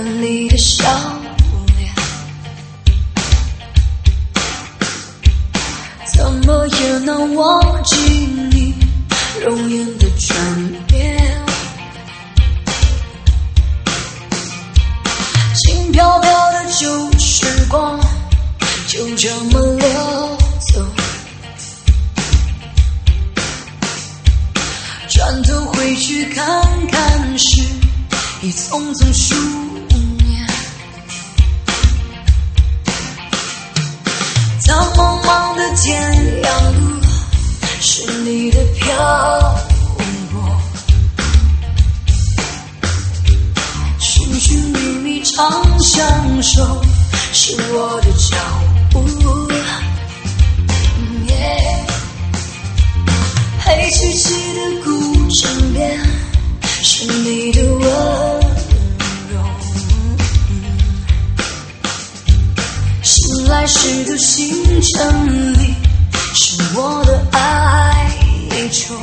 分离的笑脸，怎么也能忘记你容颜的转变。轻飘飘的旧时光就这么流走，转头回去看看时已匆匆数年。在茫茫的天涯路，是你的漂泊，寻寻觅觅常相守，是我的脚步。黑漆漆的古镇边，是你的温柔。醒来时的星辰里，是我的哀愁。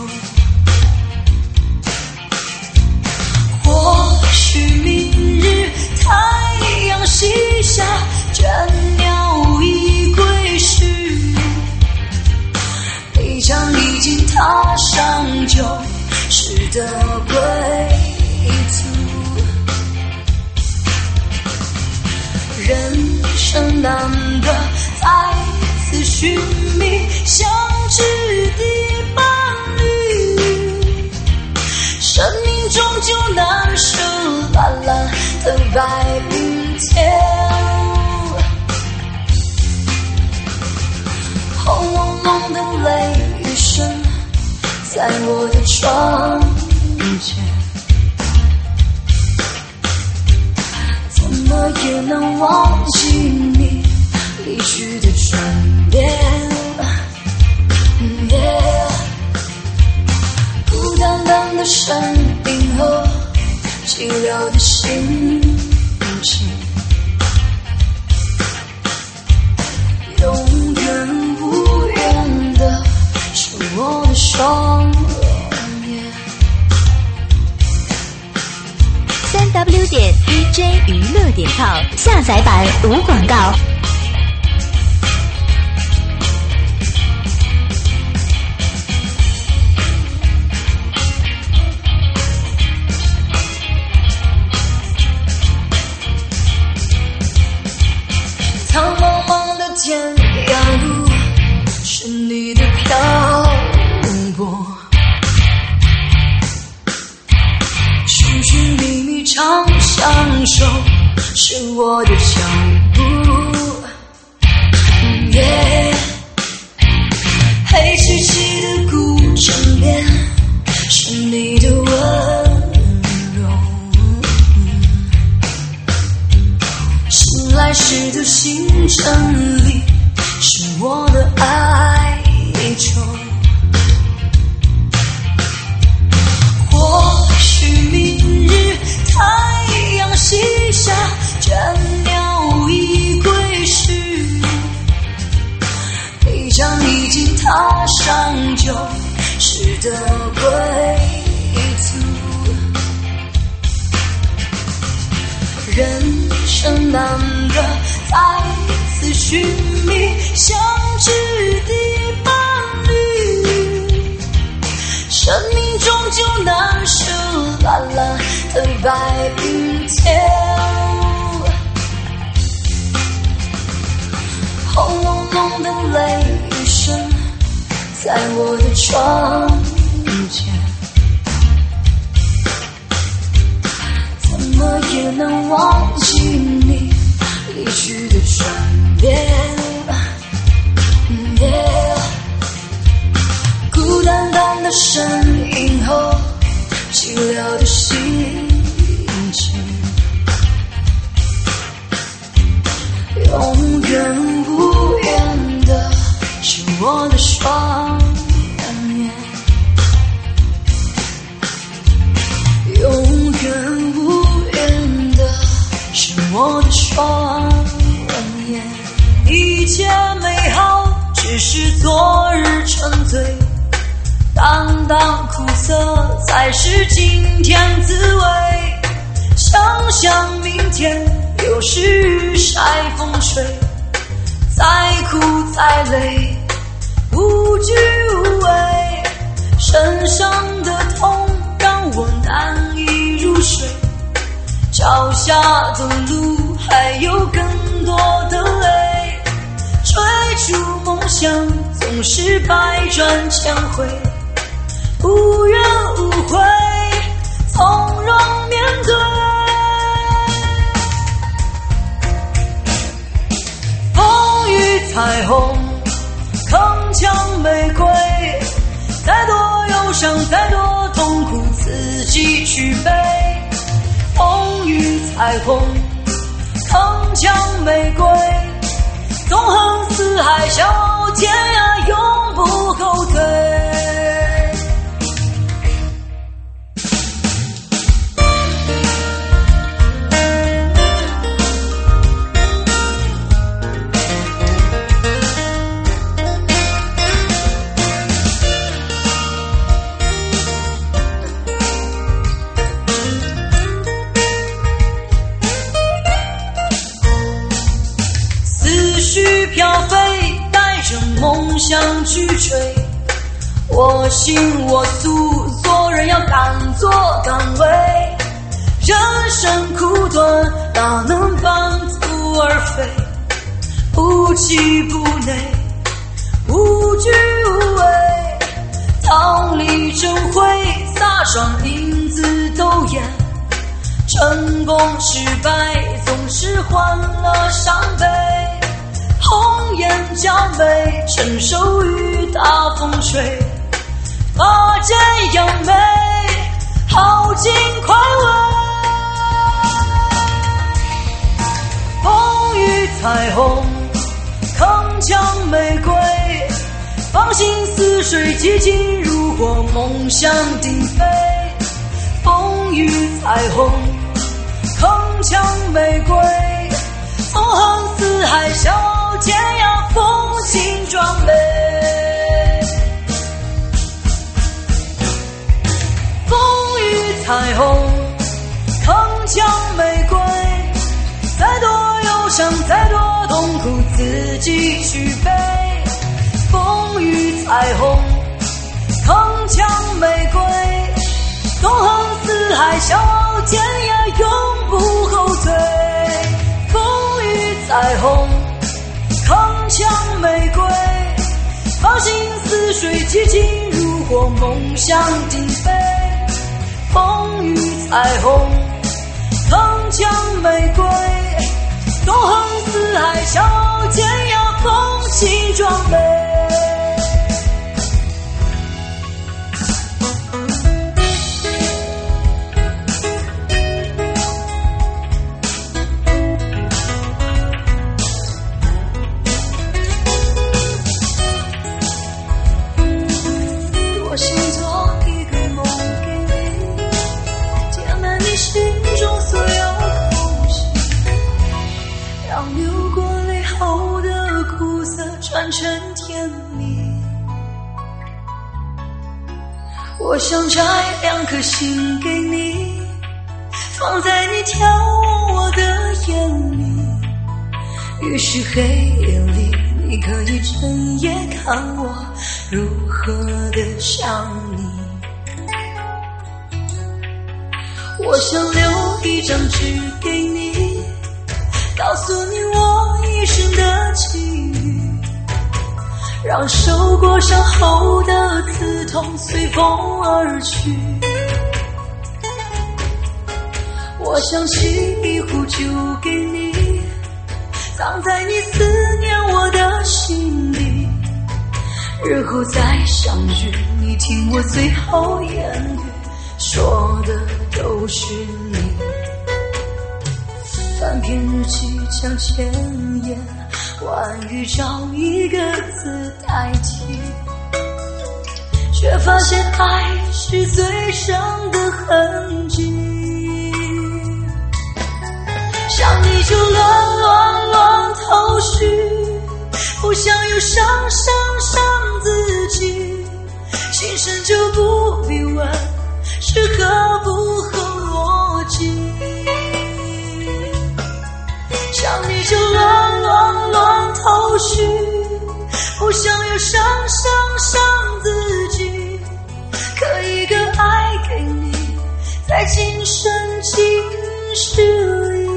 或许明日太阳西下，倦鸟已归时，你将已经踏上旧时的归途。人生难得再次寻觅相知的伴侣，生命终究难舍蓝蓝的白云天。轰隆隆的雷雨声在我的窗前，怎么也能忘记你离去的转变。孤单单的身影和寂寥的心情，永远无缘的是我的双眼。 3w.dj 娱乐.com下载版无广告。 苍茫茫的天涯路，是你的漂泊，寻寻觅觅常相守，是我的脚步。黑漆漆的古镇边，是你的温柔。醒来时的星辰里，是我的哀愁。或许明日太阳西下，倦鸟已归时，你将已经踏上旧时的归途。人生难得再次寻觅相知的伴侣，生命终究难舍蓝蓝的白云天。轰隆隆的雷雨声在我的窗前，怎么也能忘记你离去的转变。孤单单的身影后寂寥的心情，永远无缘的是我的双眼，永远无缘的是我的双眼。一切美好只是昨日沉醉，淡淡苦涩才是今天滋味。想想明天天，又是雨晒风吹，再苦再累，无惧无畏，身上的痛让我难以入睡，脚下的路还有更多的泪，追逐梦想总是百转千回，无怨无悔，从容面对。风雨彩虹，铿锵玫瑰，再多忧伤，再多痛苦，自己去背。风雨彩虹，铿锵玫瑰，纵横四海，笑傲天涯，永不后退。飘飞，带着梦想去追，我行我素，做人要敢作敢为，人生苦短，哪能半途而废，不气不馁，无惧无畏，桃李争辉，撒上银子斗艳，成功失败总是欢乐伤悲，红颜娇美，承受雨打风吹，把这样美耗尽快慰。风雨彩虹，铿锵玫瑰，放心似水，激情如火，梦想定飞。风雨彩虹，铿锵玫瑰，纵横四海，笑傲天涯，风情壮美。风雨彩虹，铿锵玫瑰，再多忧伤，再多痛苦，自己去背。风雨彩虹，铿锵玫瑰，纵横四海，笑傲天涯，永不后退。风雨彩虹，铿锵玫瑰，放心似水，激情如火，梦想定飞。风雨彩虹，铿锵玫瑰，纵横四海，笑傲天涯，风情壮美。转成甜蜜，我想摘2颗心给你，放在你眺望我的眼里，于是黑夜里你可以整夜看我如何的想你。我想留一张纸给你，告诉你我一生的际遇，让受过伤后的刺痛随风而去。我想沏一壶酒给你，藏在你思念我的心里，日后再相聚，你听我最后言语，说的都是你。翻篇日记将千言万语找一个字代替，却发现爱是最深的痕迹。想你就乱头绪，不想又伤自己，心生就不必问是合不合逻辑。 在今生今世里。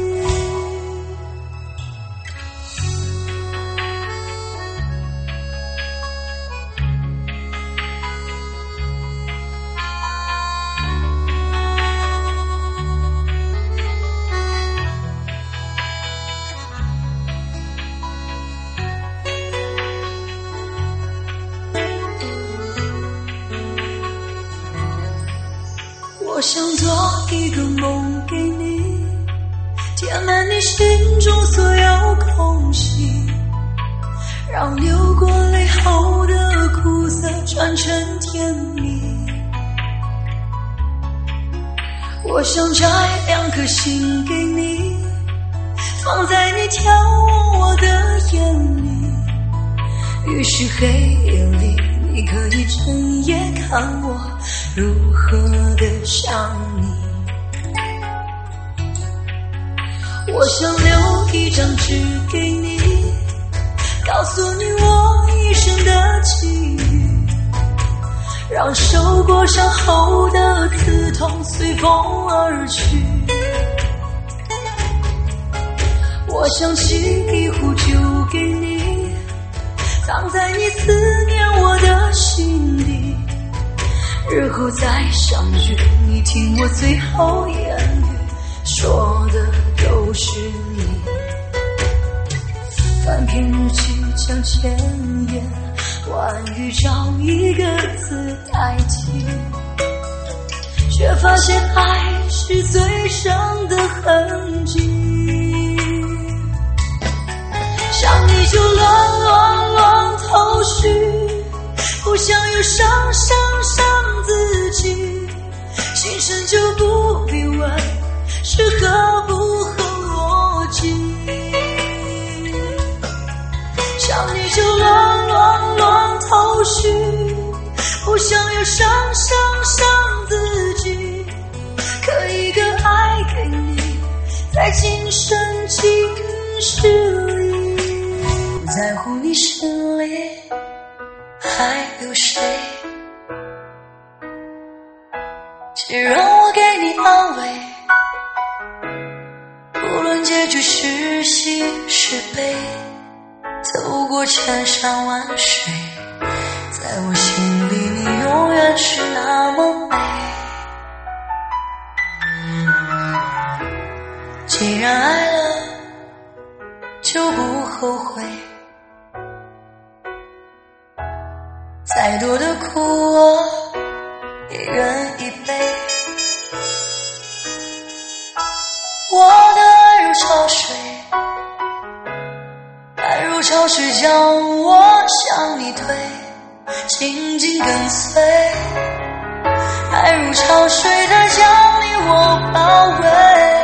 我想做一个梦给你，填满你心中所有空隙，让流过泪后的苦涩转成甜蜜。我想摘2颗心给你，放在你眺望我的眼里，于是黑夜里你可以整夜看我如何的想你。我想留一张纸给你，告诉你我一生的际遇，让受过伤后的刺痛随风而去。我想沏一壶酒给你，藏在你思念我的心底，日后再相聚，你听我最后言语，说的都是你。翻篇日记，将千言万语找一个字代替，却发现爱是最深的痕迹。想你就乱头绪，不想又伤自己，心生就不必问是合不合逻辑。想你就乱头绪，不想又伤自己，可一个爱给你，在今生今世里。不在乎你心里还有谁，请让我给你安慰，不论结局是喜是悲，走过千山万水，在我心里你永远是那么美。既然爱了就不后悔，再多的苦我也愿意背。我的爱如潮水，爱如潮水将我向你推，紧紧跟随。爱如潮水它将你我包围，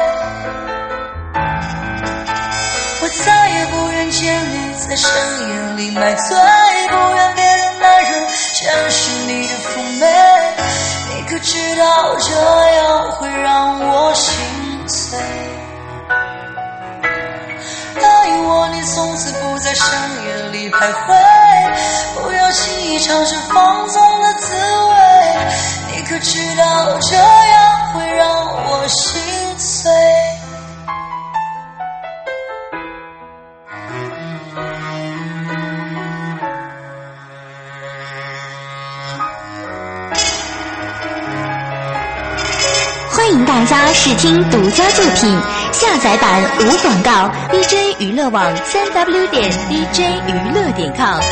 我再也不愿见你在深夜里买醉，不愿别的男人见识你的妩媚。你可知道这样会让我心碎？答应我你从此不在深夜里徘徊，不要轻易尝试放纵的滋味。你可知道这样会让我心碎？ 欢迎大家试听独家作品，下载版无广告 ，DJ 娱乐网3w.dj 娱乐.com。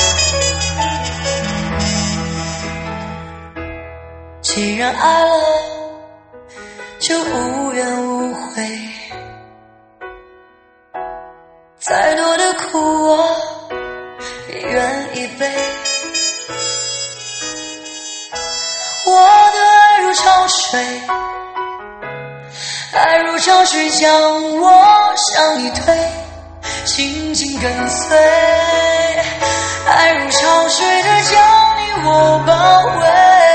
既然爱了，就无怨无悔，再多的苦我也愿意背。我的爱如潮水，爱如潮水将我向你推，紧紧跟随。爱如潮水它将你我包围，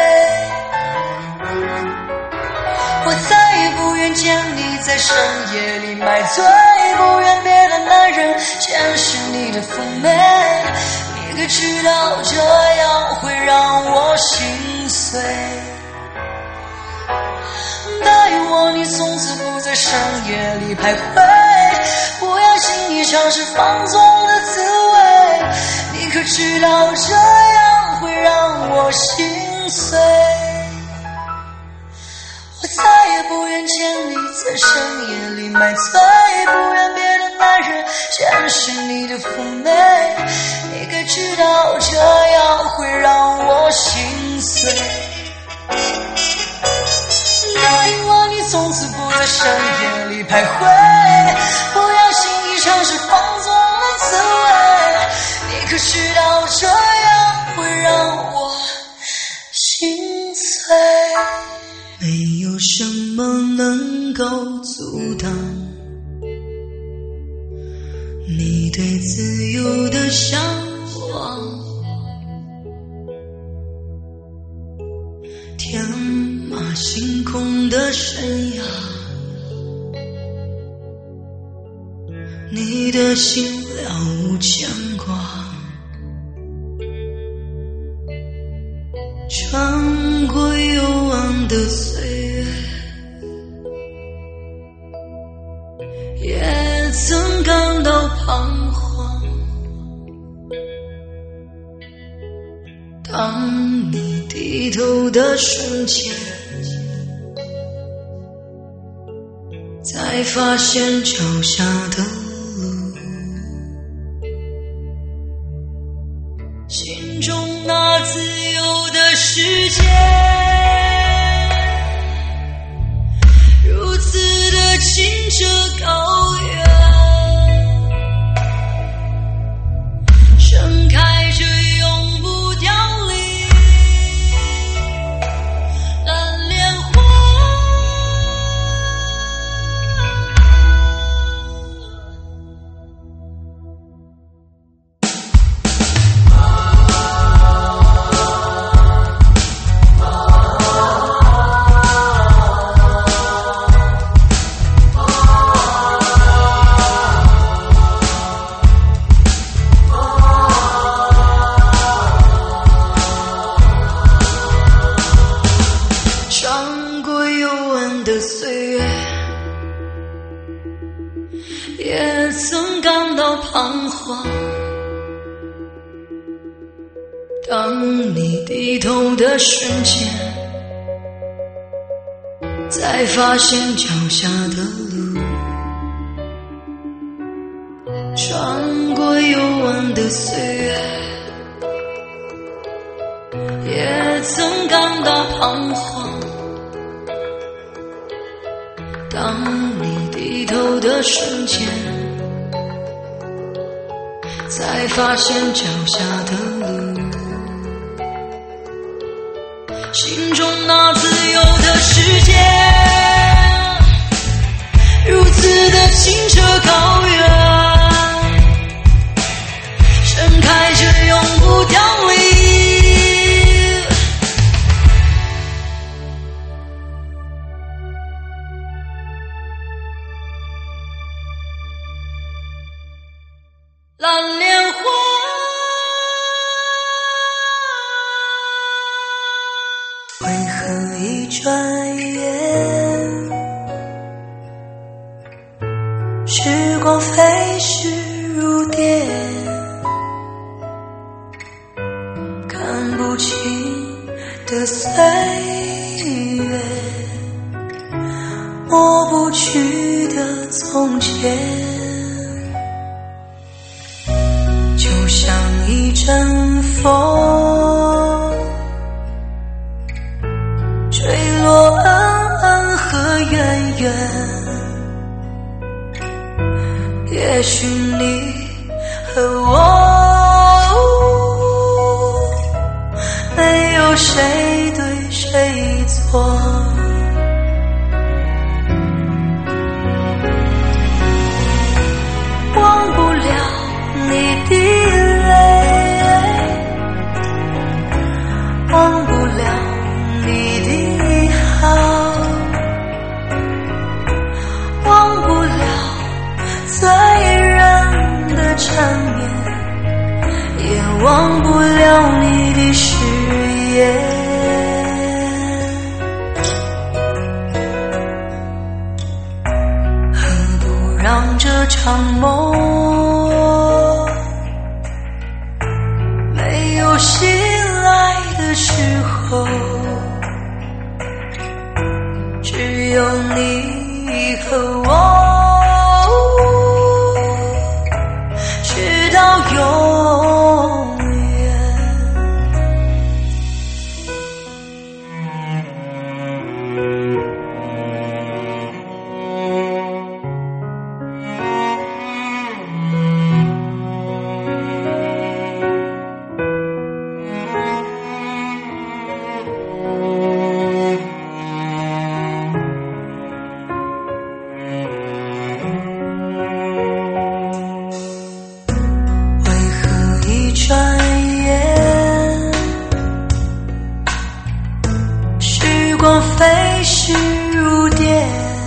我再也不愿见你在深夜里买醉，不愿别的男人见识你的妩媚。你可知道这样会让我心碎？答你从此不在深夜里徘徊，不要轻易尝试放纵的滋味，你可知道这样会让我心碎。我再也不愿见你在深夜里买醉，不愿别的男人见识你的妩媚，你该知道这样会让我心碎。答应我你从此不在深夜里徘徊，不要轻易尝试放纵的滋味，你可知道这样会让我心碎。没有什么能够阻挡你对自由的向往，天马行空的生涯，你的心了无牵挂，穿过幽暗的岁月，也曾感到彷徨。当你低头的瞬间，才发现脚下的路，心中那自由的世界，如此的清澈高远，盛开着永不凋零蓝莲花。穿过幽暗的岁月，也曾感到彷徨。当你低头的瞬间，才发现脚下的路，穿过幽暗的岁月，也曾感到彷徨。当你低头的瞬间，才发现脚下的路，心中那自由的世界，如此的清澈高远，盛开着永不凋零蓝莲花。为何一转眼，时光飞逝如电，看不清的岁月，抹不去的从前，就像一阵风，坠落恩恩和远远。也许你和我，没有谁对谁错，忘不了你的泪，忘不了你的好，忘不了醉人的缠绵，也忘不了你的誓言。 场梦，没有醒来的时候，只有你和我，直到永远。飞逝如电，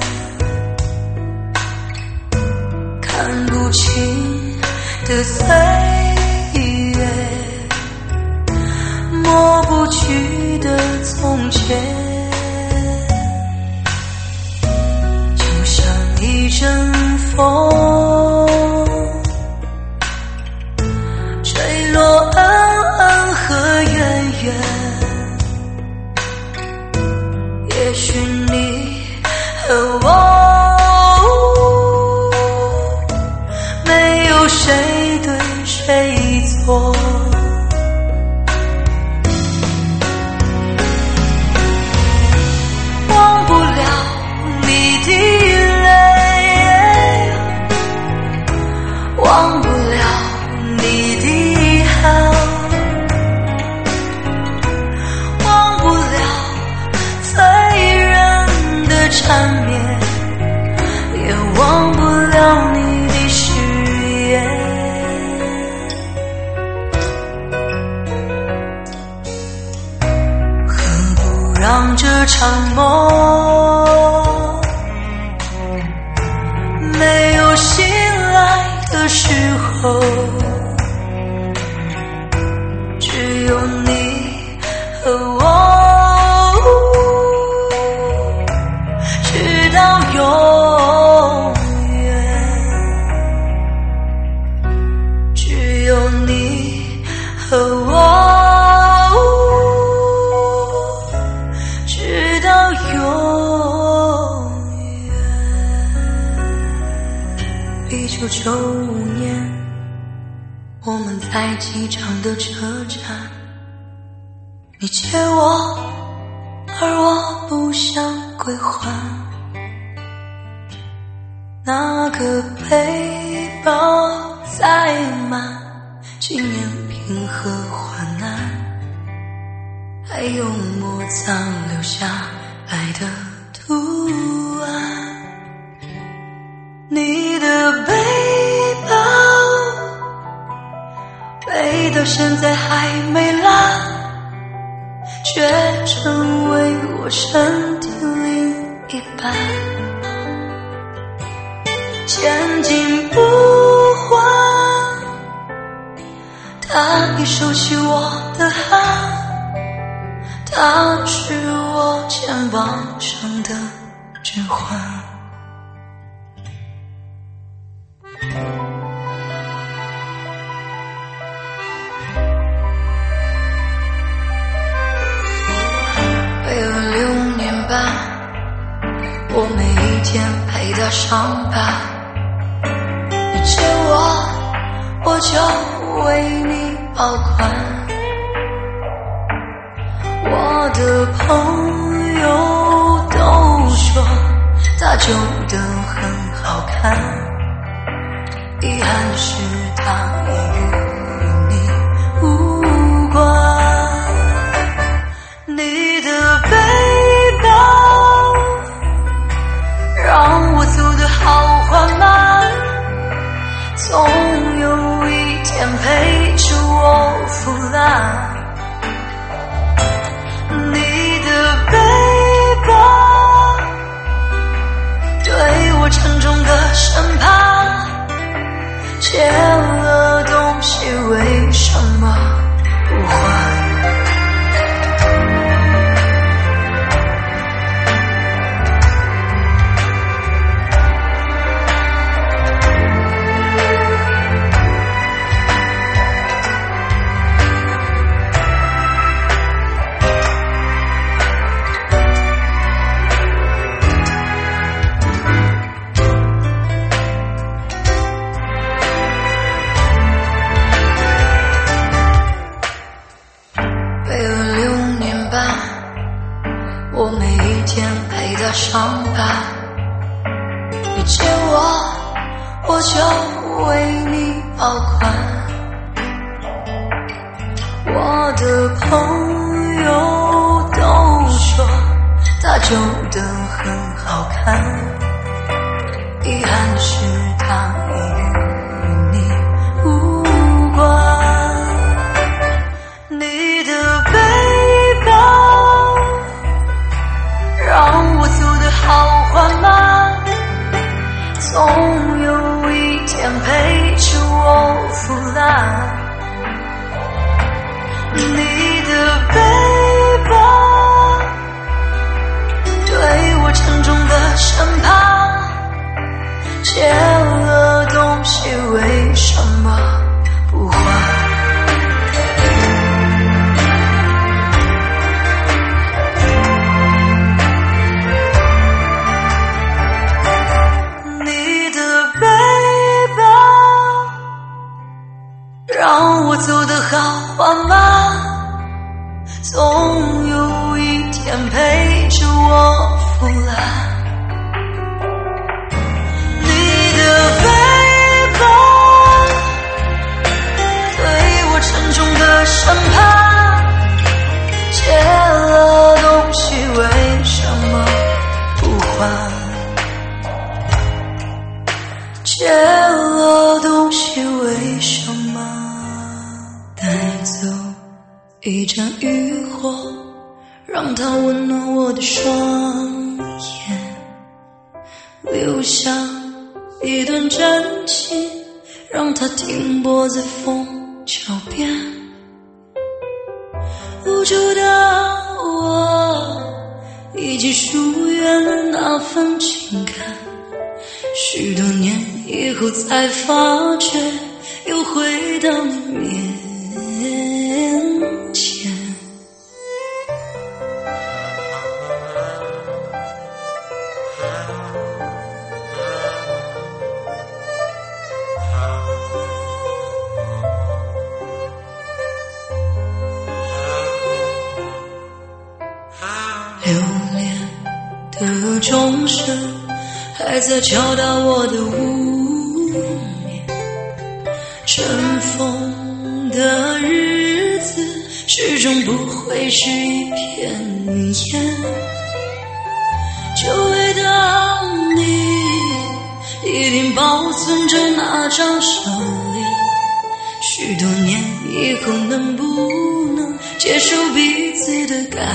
看不清的岁月，抹不去的从前，就像一阵风，吹落恩恩和怨怨。也许你和我，没有谁对谁错，忘不了你的泪，忘不了你的遗憾，忘不了缠绵，也忘不了你的誓言。何不让这场梦没有醒来的时候，只有你和我，到永远，只有你和我，直到永远。1995年，我们在机场的车站，你借我，而我不想归还。那个背包载满纪念品和患难，还有墨藏留下来的图案。你的背包背到现在还没烂，却成为我身体另一半。千金不换，他已收起我的汗，他是我肩膀上的指环。背了6年半，我每一天陪他上班，你借我就为你保管。我的朋友都说他旧的很好看，遗憾是他已与你无关。你的背包让我走得好缓慢，总有一天陪着我腐烂。你的背包对我沉重的审判，借了东西为什么不还？ 你借我就为你保管。我的朋友都说他旧得很好看，遗憾是他已与你无关。你的背包让我走得好缓慢，总有一天陪着我腐烂。你的背包对我沉重的审判，借了东西为什么不还？你的背包让我走得好缓慢，总有一天陪着我腐烂。你的背包对我沉重的审判，借了东西为什么不还？借了东西为什么带走一盏渔火，让它温暖我的双眼，留下一段真情，让它停泊在枫桥边。无助的我已经疏远了那份情感，许多年以后才发觉又回到你面前。留恋的钟声还在敲打我的无眠，尘封的日子始终不会是一片烟，就为当你一定保存着那张笑脸，许多年以后能不能接受彼此的改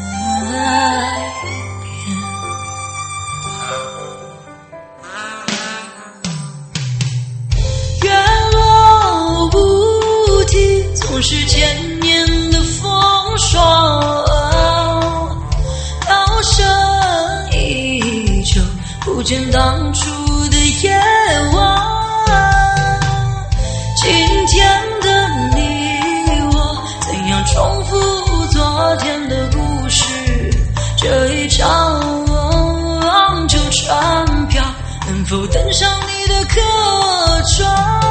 变？月落乌啼，总是千年的风霜，涛声依旧，不见当初的夜晚。今天的你我怎样重复昨天的故事？这一张旧船票能否登上你的客船？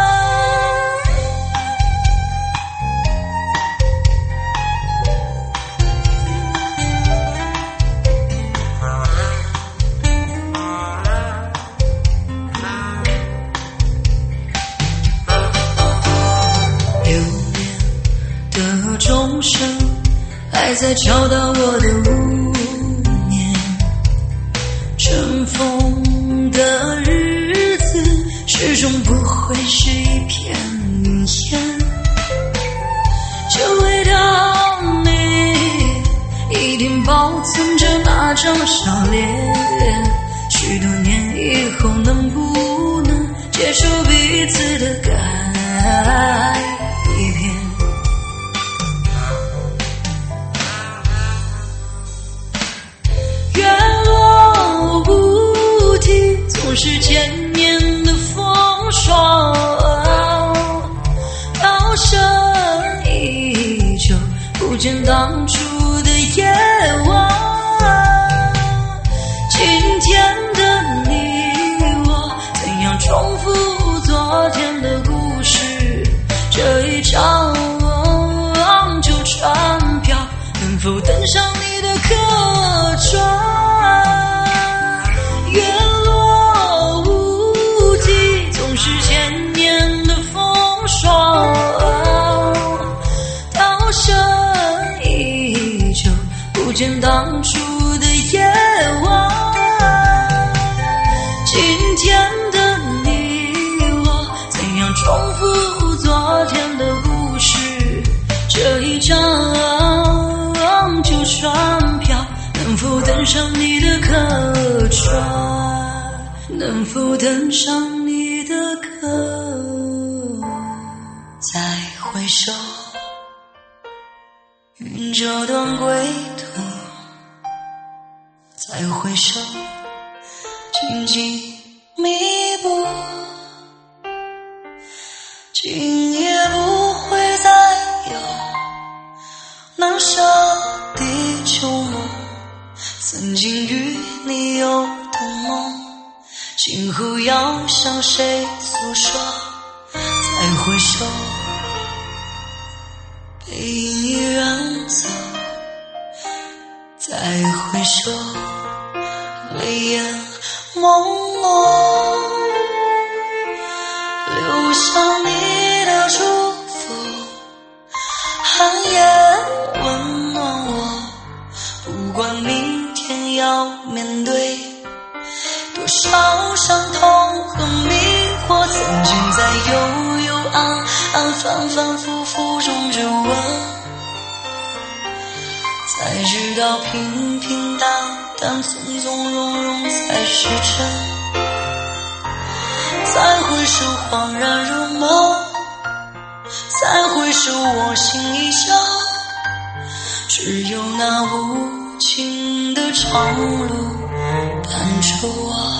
留恋的钟声还在敲打我的无眠，尘封的日子始终不会是一片烟，就为当你一定保存着那张笑脸，许多年以后能不能接受彼此的改变？月落乌啼，总是千年的风霜，涛声依旧，不见当初的夜晚。今天的你我怎样重复昨天的故事？这一张旧船票能否登上你的客船？ 能否登上你的歌？再回首，云遮断归途，再回首，荆棘密布，今夜不会再有难舍的旧梦，曾经与你有的梦，今后要向谁诉说？再回首，背影已远走，再回首，泪眼朦胧，留下你的祝福，寒夜温暖我，不管明天要面对多少伤痛和迷惑，曾经在幽幽暗暗反反复复中追问，才知道平平淡淡从从容容才是真。再回首恍然如梦，再回首我心依旧，只有那无尽的长路伴着我。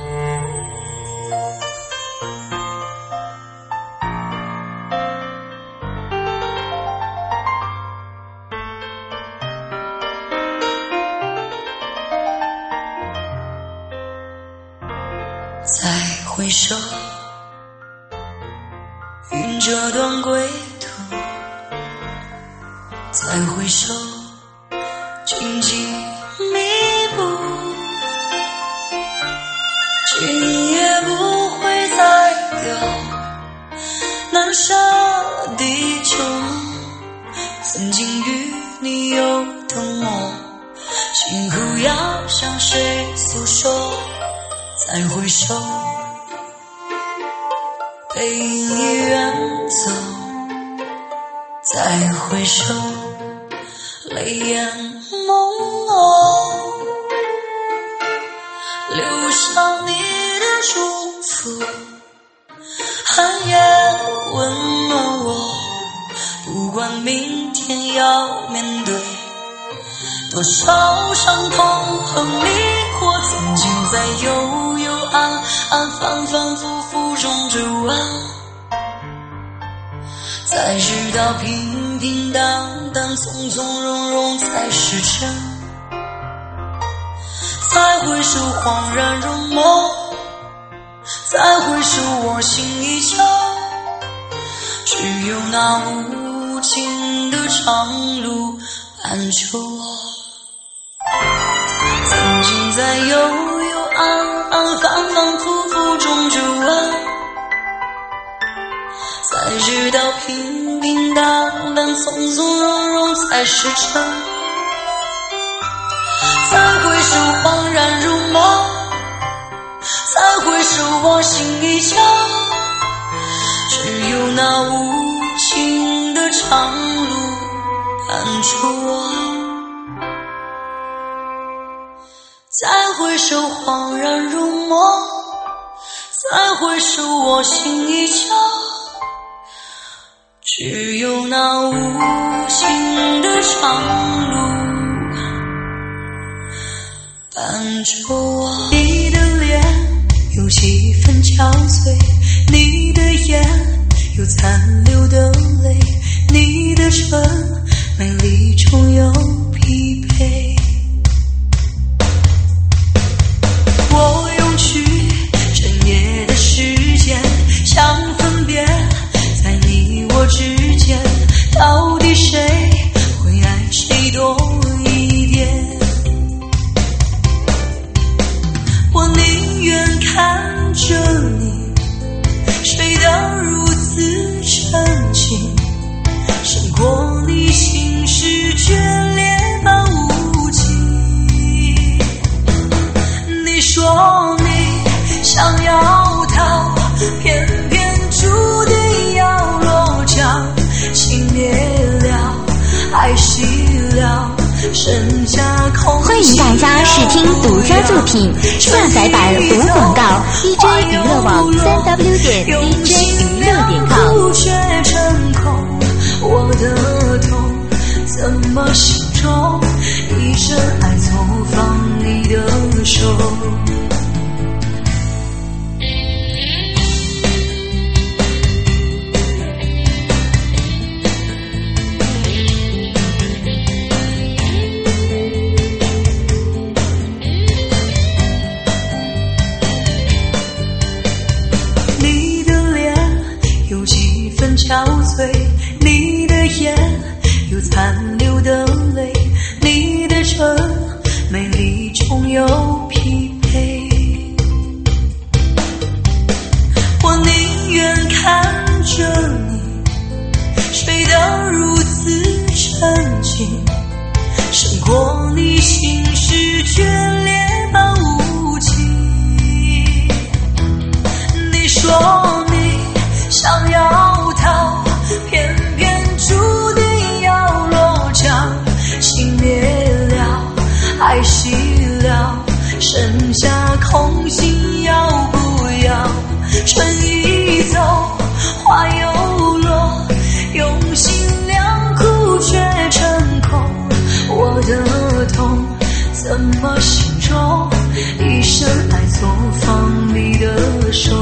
再回首，云遮断归途，再回首，荆棘密布，今夜不会再有难舍的旧梦，曾经与你有的梦，今后要向谁诉说？再回首，背影已远走，再回首，泪眼朦胧，留下你的祝福，寒夜温暖我，不管明天要面对多少伤痛和迷惑，曾经在幽幽暗暗反反复复中追问，才知道平平淡淡从从容容才是真。再回首恍然如梦，再回首我心依旧，只有那无尽的长路伴着我。曾经在幽幽暗暗反反复复中追问，才知道平平淡淡从从容容才是真。再回首恍然如梦，再回首我心依旧，只有那无尽的长路伴着我。再回首恍然如梦，再回首我心依旧，只有那无尽的长路伴着我。你的脸有几分憔悴，你的眼有残留的泪，你的唇美丽中有疲惫。我用去整夜的时间想分辨，在你我之间到底谁会爱谁多一点。我宁愿看着你睡得如此沉静，胜过你心事眷恋般无情。你说你想要逃，偏偏注定要落脚，情灭了，爱熄了，剩下空虚。 欢迎大家试听独家作品，下载版无广告 ，DJ 娱乐网3W.DJ 娱乐.com。 却成空，我的痛怎么形容？一生爱从放你的手。憔悴，你的眼有残留的泪，你的唇美丽中有疲惫。我宁愿看着你睡得如此沉静，胜过你心事决裂般无情。你说你想要逃，偏偏注定要落脚，情灭了，爱熄了，剩下空心要不要？春已走，花又落，用心良苦却成空，我的痛怎么形容？一生爱从放你的手。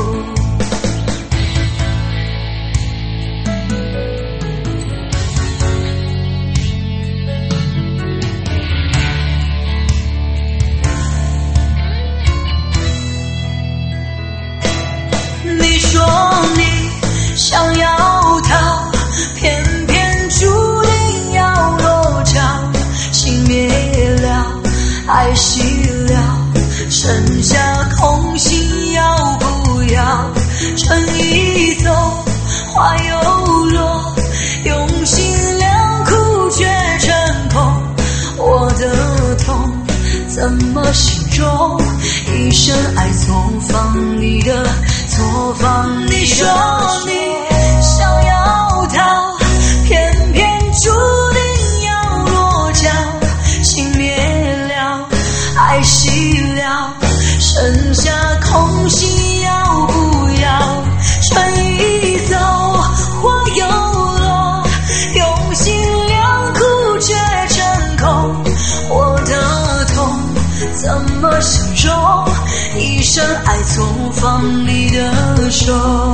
想要逃，偏偏注定要落脚，情灭了，爱熄了，剩下空心要不要？春已走，花又落，用心良苦却成空，我的痛怎么形容？一生爱从放你的错放。你说你想要逃，偏偏注定要落脚，情灭了，爱熄了，剩下空心要不要？春已走，花又落，用心良苦却成空，我的痛怎么形容？一生爱从放你的手，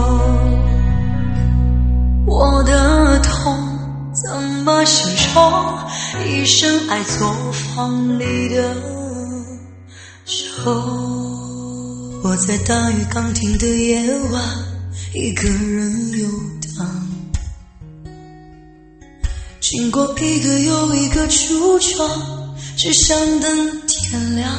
我的痛怎么形容？一生爱从放你的手。我在大雨刚停的夜晚，一个人游荡，经过一个又一个橱窗，只想等天亮。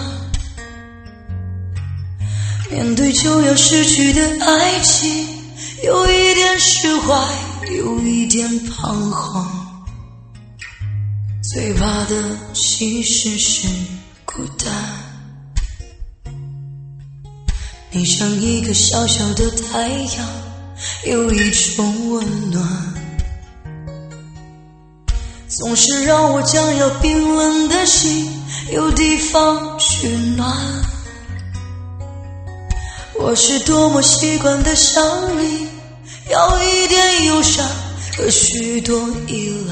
面对就要失去的爱情，有一点释怀，有一点彷徨，最怕的其实是孤单。你像一个小小的太阳，有一种温暖，总是让我将要冰冷的心有地方取暖。我是多么习惯的想你，要一点忧伤和许多依赖，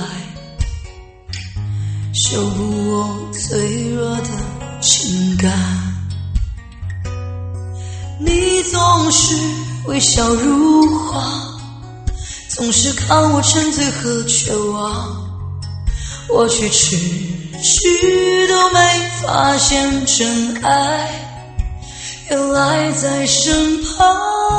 修补我脆弱的情感。你总是微笑如花，总是看我沉醉和绝望，我却迟迟都没发现真爱原来在身旁。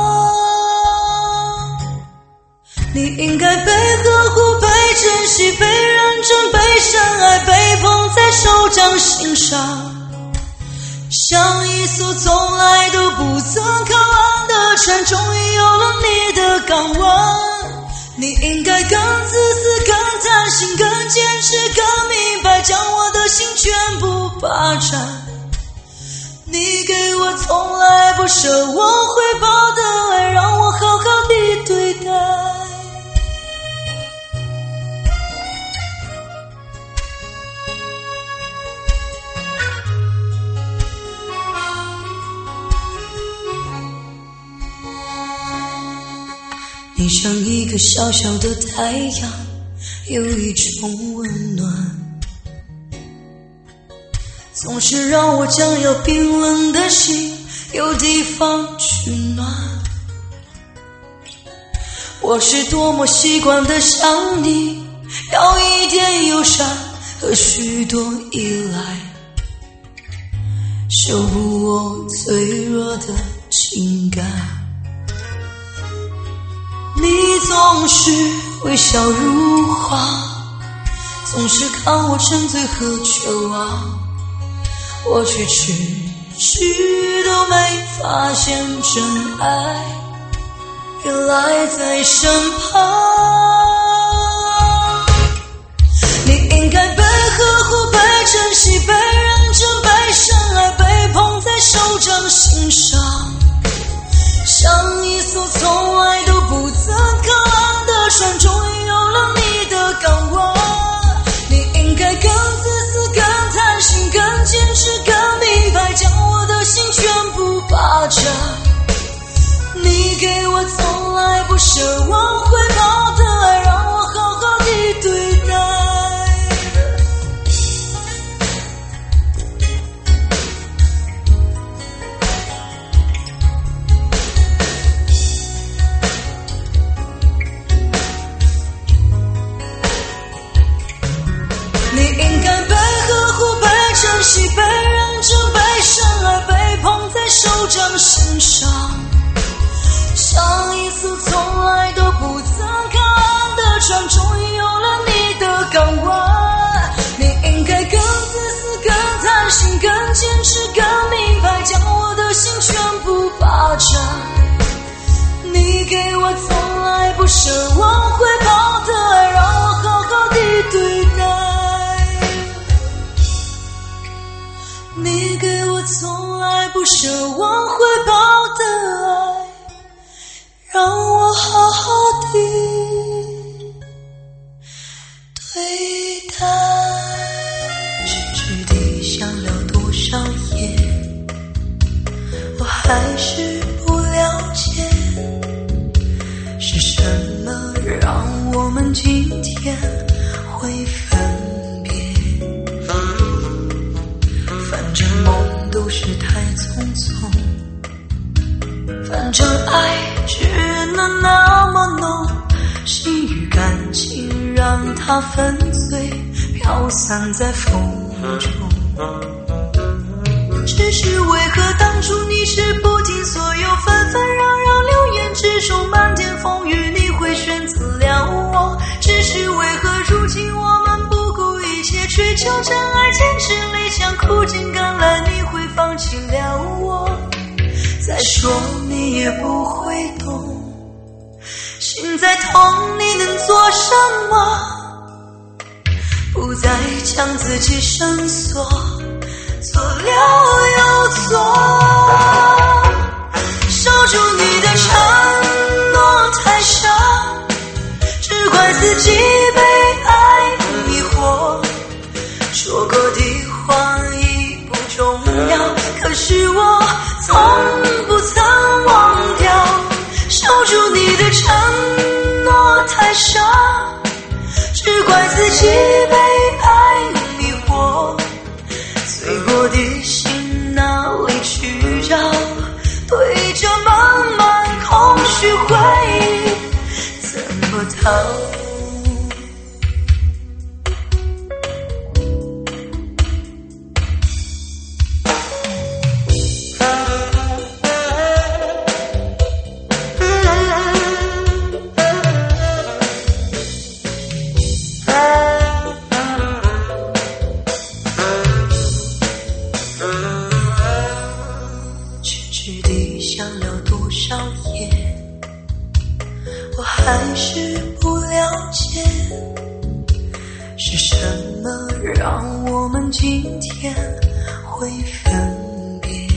你应该被呵护，被珍惜，被认真，被深爱，被捧在手掌心上，像一艘从来都不曾靠岸的船，终于有了你的港湾。你应该更自私，更贪心，更坚持，更明白，将我的心全部霸占。你给我从来不奢望回报的爱，让我好好地对待。 你像一个小小的太阳，有一种温暖，总是让我将要冰冷的心有地方取暖。我是多么习惯的想你，要一点友善和许多依赖，修补我脆弱的情感。你总是微笑如花，总是看我沉醉和绝望，我却迟迟都没发现真爱原来在身旁。你应该被呵护，被珍惜，被认真，被深爱，被捧在手掌心上，像一艘从来都不曾靠岸的船，终于有了你的港湾。你应该更自私，更贪心，更坚持，更明白，将我的心全部霸占。你给我从来不奢望回报的爱，让我好好地对待。你应该被呵护，被珍惜，被认真，被深爱，被捧在手掌心上，像一艘从来都不曾靠岸的船，终于有了你的港湾。你应该更自私，更贪心，更坚持，更明白，将我的心全部霸占。你给我从来不奢望回报的爱，让我好好地对待。你给我从来不奢望回报的爱，让我好好地对待。痴痴地想了多少夜，我还是不了解，是什么让我们今天会分别。反正梦都是太匆匆，反正爱只能那么浓，心与感情让它粉碎，飘散在风中。只是为何当初你是不听所有纷纷扰扰，流言之中漫天风雨，你会选择了我？只是为何如今我们不顾一切追求真爱，坚持理想，苦尽甘来，你会放弃了我？再说你也不会懂，心再痛你能做什么？不再将自己深锁，错了又错。守住你的承诺太少，只怪自己被爱迷惑。说过的话已不重要，可是我从不曾忘掉。守住你的承诺太少，只怪自己被爱迷惑。醉过的心哪里去找？对着满满空虚回忆，怎么逃？还是不了解，是什么让我们今天会分别？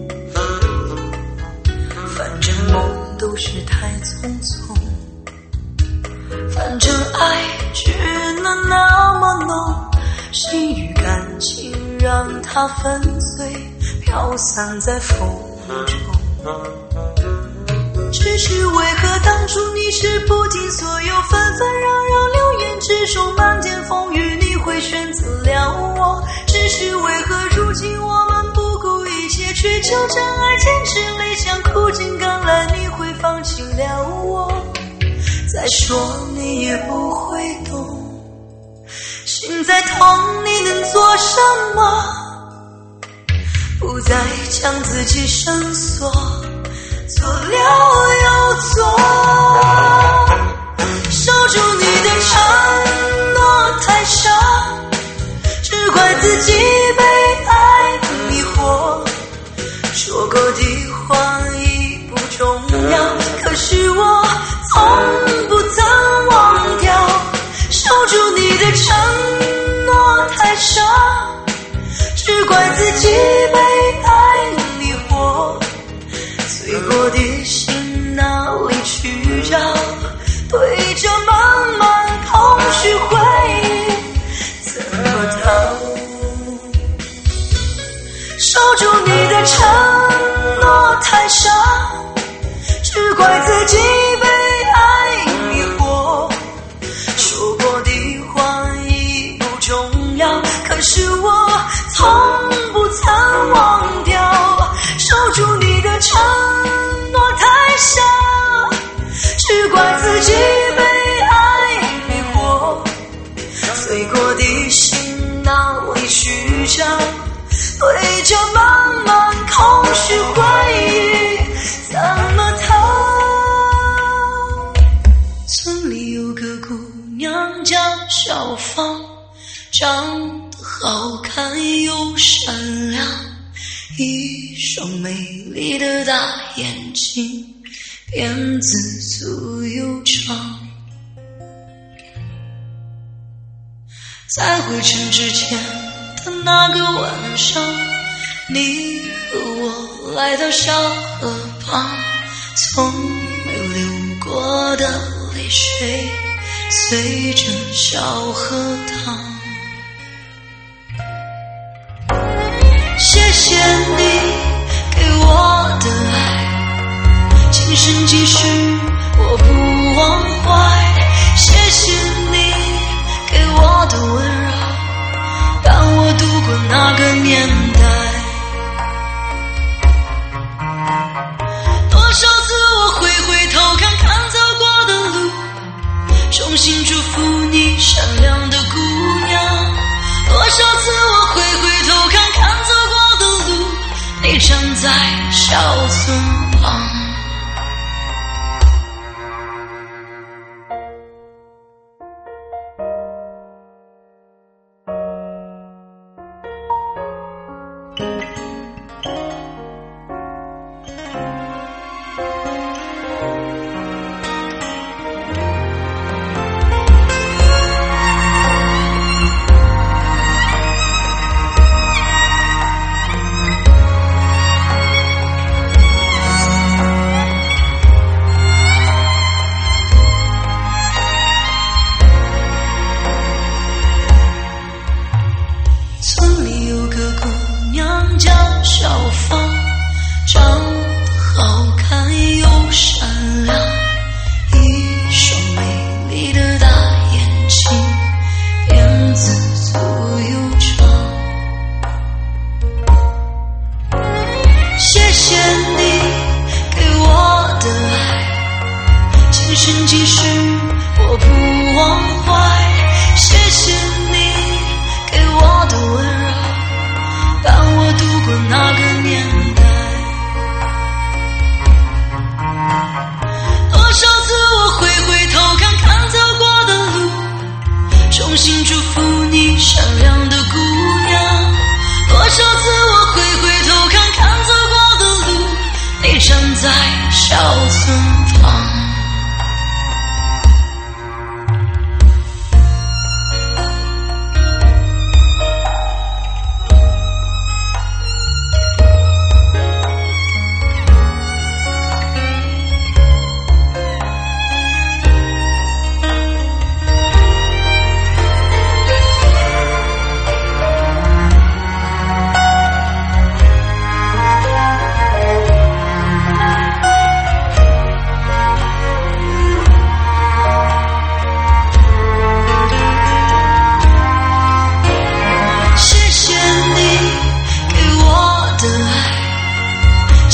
反正梦都是太匆匆，反正爱只能那么浓，心与感情让它粉碎，飘散在风中。 只是为何当初你是不听所有纷纷扰扰流言之中漫天风雨，你会选择了我？只是为何如今我们不顾一切追求真爱，坚持理想，苦尽甘来，你会放弃了我？再说你也不会懂，心在痛，你能做什么？不再将自己深锁，错了又错，守住你的承诺太傻，只怪自己被爱迷惑，说过的话已不重要，可是我从不曾忘掉，守住你的承诺太傻，只怪自己被爱迷惑，碎过的心哪里去找？对着满满空虚回忆怎么逃？守住你的承诺太傻，只怪自己被爱迷惑，说过的话已不重要，可是我从不曾忘掉，守住你的承诺太傻，只怪自己被爱迷惑，碎过的心哪里去找？对着满满空虚回忆怎么逃？村里有个姑娘叫小芳，长得好看又善良，一双美丽的大眼睛，辫子粗又长。在回城之前的那个晚上，你和我来到小河旁，从没流过的泪水随着小河淌。谢谢你给我的爱，今生今世我不忘怀。谢谢你给我的温柔，让我度过那个年代。多少次我会回头看看走过的路，衷心祝福你善良的姑娘。多少次我会回头看看走过的路，你站在小村旁。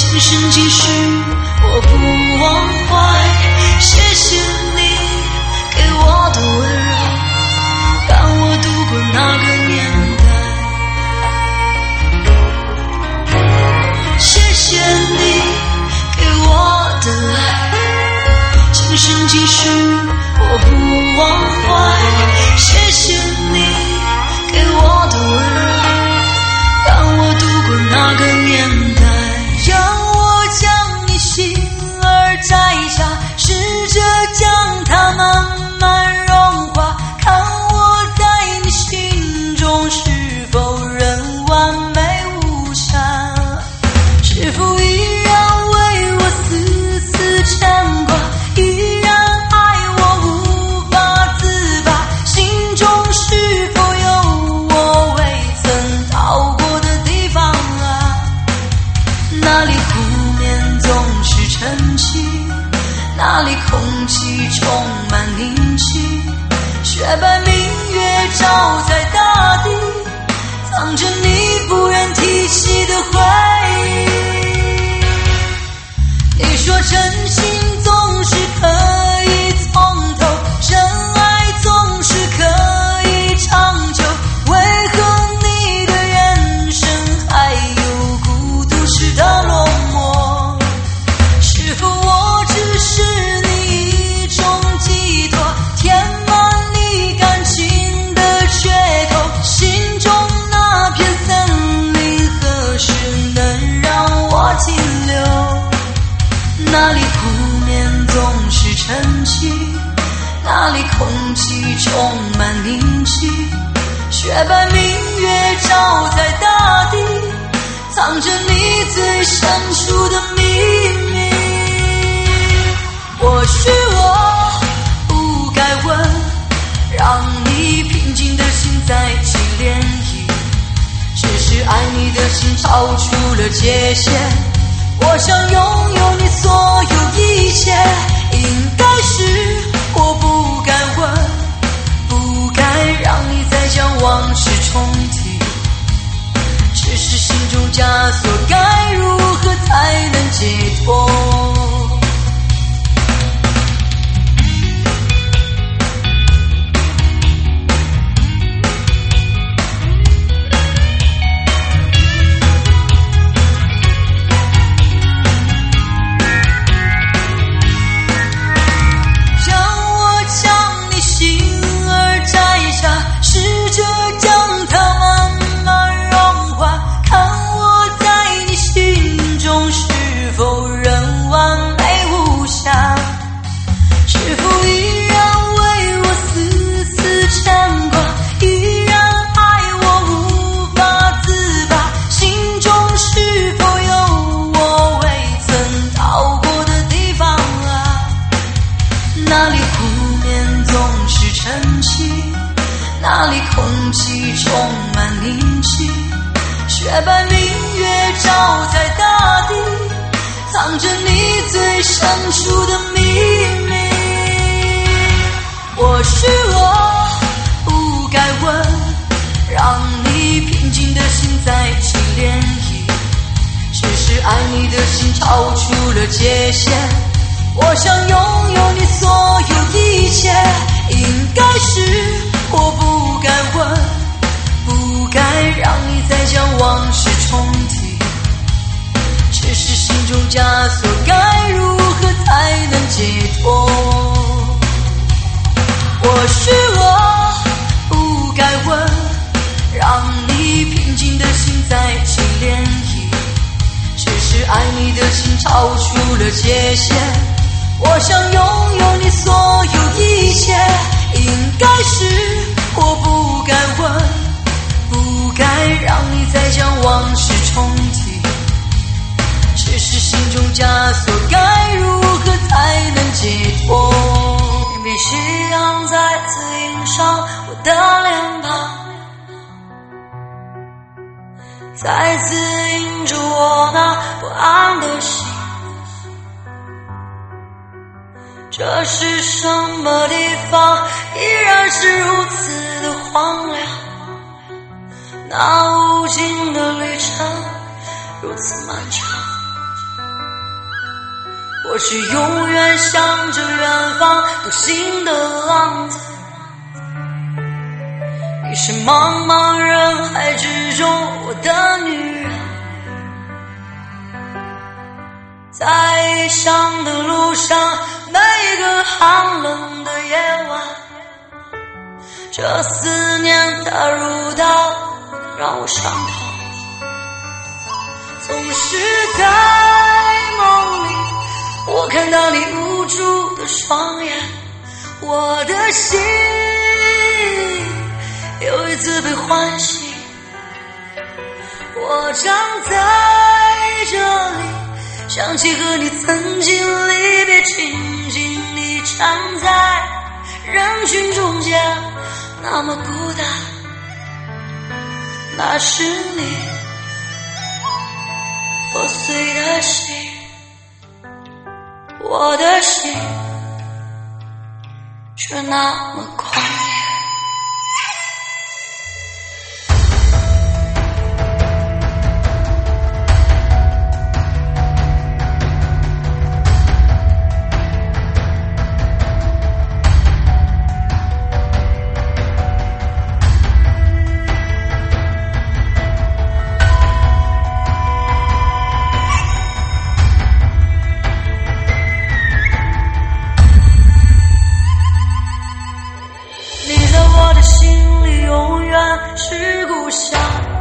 今生今世我不忘怀，谢谢你给我的温柔，伴我度过那个年代。谢谢你给我的爱，今生今世我不忘怀，谢谢你给我的温柔，伴我度过那个年代。让我将你心儿摘下，试着将它慢慢融化，看我在你心中是否仍完美无瑕，是否依然为我丝丝牵挂，依然爱我无法自拔，心中是否有我未曾到过的地方啊？那里湖面总是晨曦，那里空气充满宁静，雪白明月照在大地，藏着你不愿提起的回忆。你说真心总是可以从头，真爱总是可以长久，为何你的眼神还有孤独时的落寞？是否我只是你一种寄托，填满你感情的缺口，心中那片森林何时能让我停留？那里湖面总是晨曦，那里空气充满宁静，雪白明月照在大地，藏着你最深处的秘密。或许我不该问，让你平静的心再起涟漪，只是爱你的心超出了界限，我想拥有你所有一切，应该是我不该问，不该让你再将往事重提，只是心中枷锁该如何才能解脱？那里空气充满宁静，雪白明月照在大地，藏着你最深处的秘密。或许我不该问，让你平静的心再起涟漪，只是爱你的心超出了界限，我想拥有你所有一切，应该是我不该问，不该让你再将往事重提，只是心中枷锁该如何才能解脱？或许我不该问，让你平静的心再起涟漪，只是爱你的心超出了界限，我想拥有你所有一切，应该是我不该问，不该让你再将往事重提，只是心中枷锁该如何才能解脱？你比夕阳再次映上我的脸庞，再次映着我那不安的心。这是什么地方，依然是如此的荒凉，那无尽的旅程如此漫长。 或许永远向着远方独行的浪子，你是茫茫人海之中我的女人，在异乡的路上，每个寒冷的夜晚，这思念打入到让我伤痛，总是在梦里我看到你无助的双眼，我的心又一次被唤醒，我站在这里想起和你曾经离别情景，你站在人群中间那么孤单，那是你破碎的心，我的心却那么狂野。是故乡，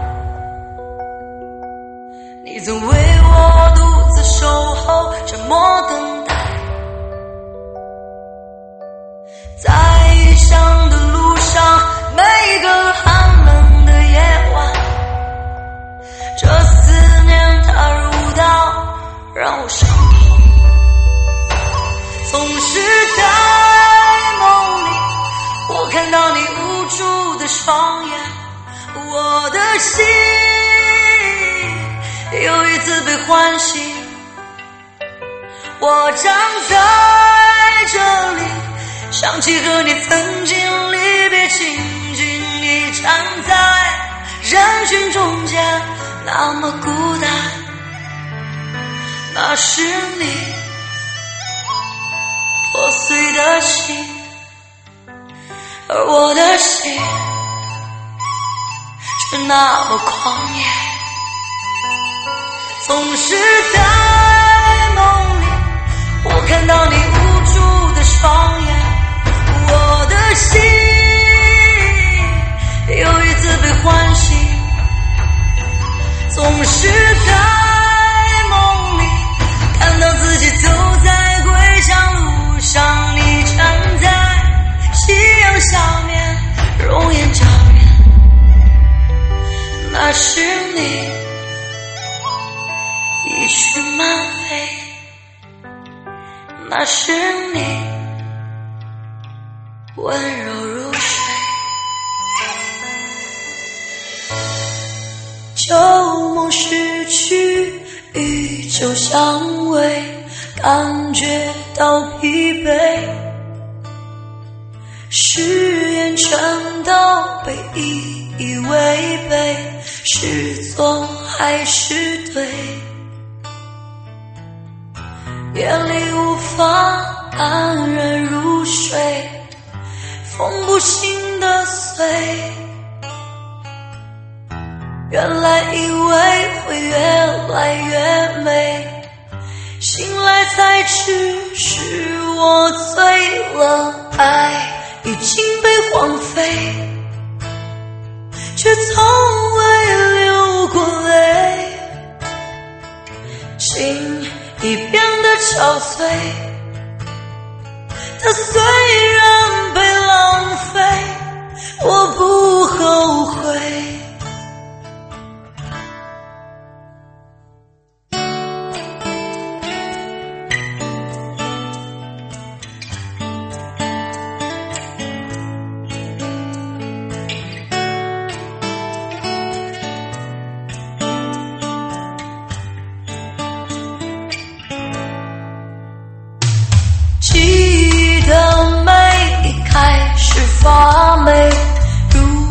你曾为我独自守候，沉默等待，在异乡的路上，每个寒冷的夜晚，这思念它入到让我伤痛，总是在梦里我看到你无助的双眼，我的心又一次被唤醒，我站在这里想起和你曾经离别情景，你站在人群中间那么孤单，那是你破碎的心，而我的心却那么狂野，总是在梦里我看到你无助的双眼，我的心又一次被唤醒，总是在梦里看到自己走在归乡路上，你站在夕阳下面容颜照人，那是你一去慢飞，那是你温柔如水，旧梦逝去依旧相偎，感觉到疲惫，誓言全都被一一违背，是错还是对，夜里无法安然入睡，风不醒的碎，原来以为会越来越美，醒来才知是我醉了，爱已经被荒废，却从未流过泪，情已变得憔悴，它虽然被浪费，我不后悔。发霉，如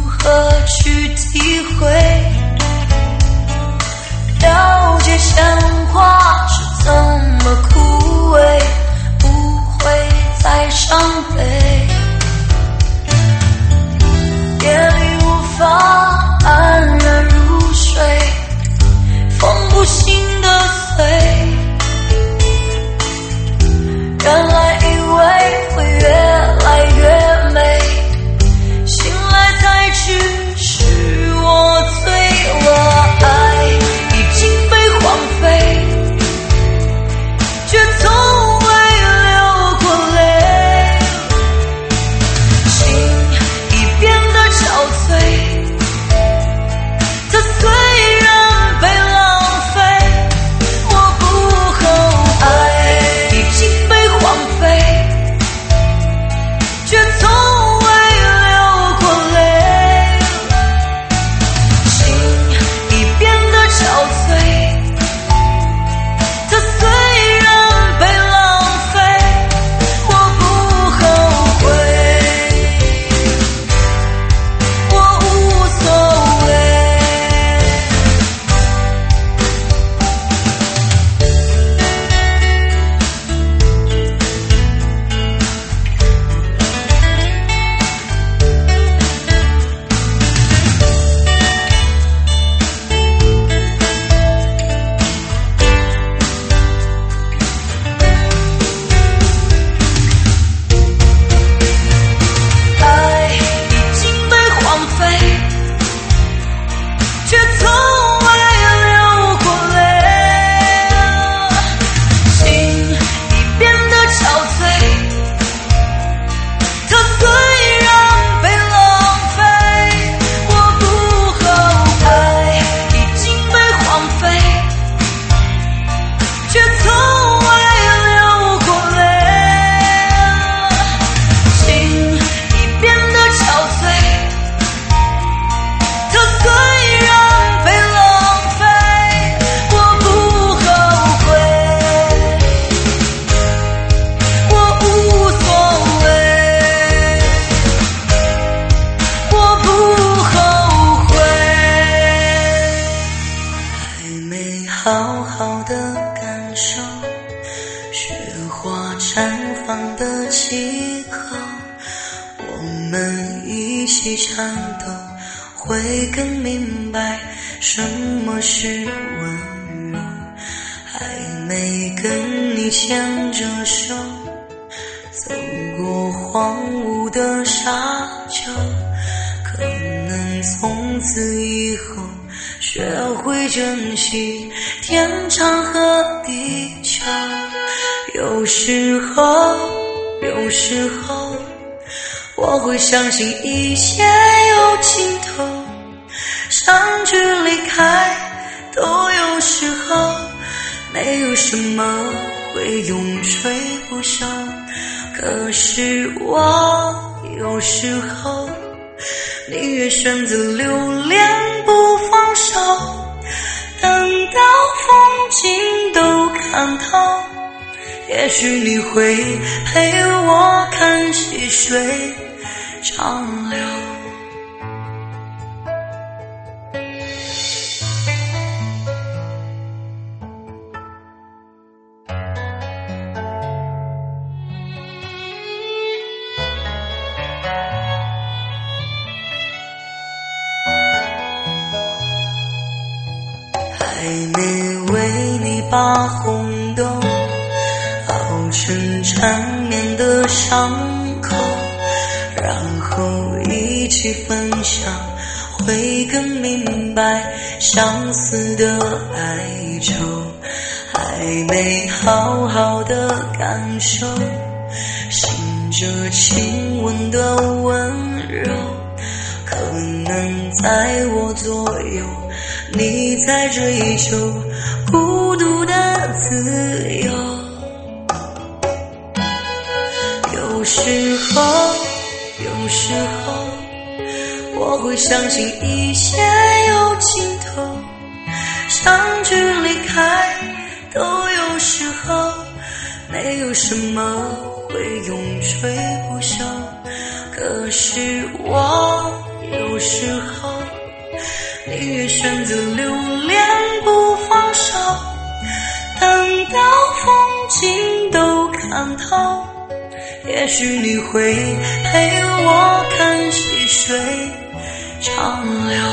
绽放的契合，我们一起颤抖，会更明白什么是温柔。还没跟你牵着手，走过荒芜的沙丘，可能从此以后学会珍惜天长和地球。有时候我会相信一切有尽头，相聚离开都有时候，没有什么会永垂不朽。可是我有时候宁愿选择留恋不放手，等到风景都看透，也许你会陪我看细水长流。还没为你把红豆熬成缠绵的伤口，然后一起分享，会更明白相思的哀愁。还没好好的感受醒着亲吻的温柔，可能在我左右，你在追求孤独的自由。有时候我会相信一切有尽头，相聚离开都有时候，没有什么会永垂不朽。可是我有时候宁愿选择留恋不放手，等到风景都看透，也许你会陪我看细水长流。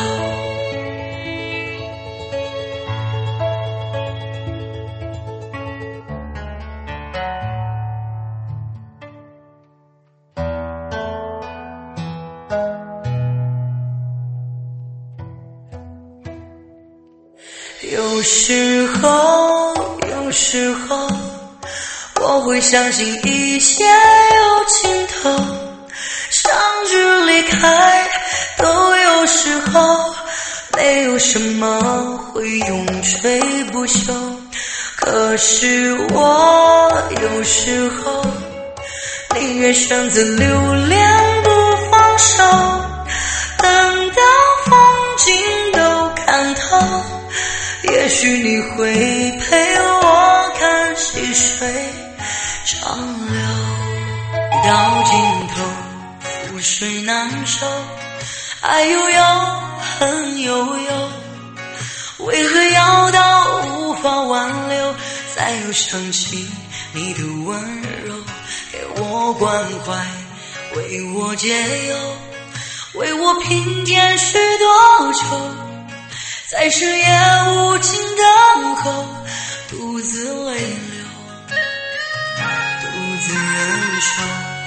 有时候我会相信一切有尽头，相聚离开都有时候，没有什么会永垂不朽。可是我有时候宁愿选择留恋不放手，等到风景都看透，也许你会陪我看细水长流。到尽头覆水难收，爱悠悠恨悠悠，为何要到无法挽留，才又想起你的温柔，给我关怀，为我解忧，为我平添许多愁，在深夜无尽等候，独自泪流，独自忍受。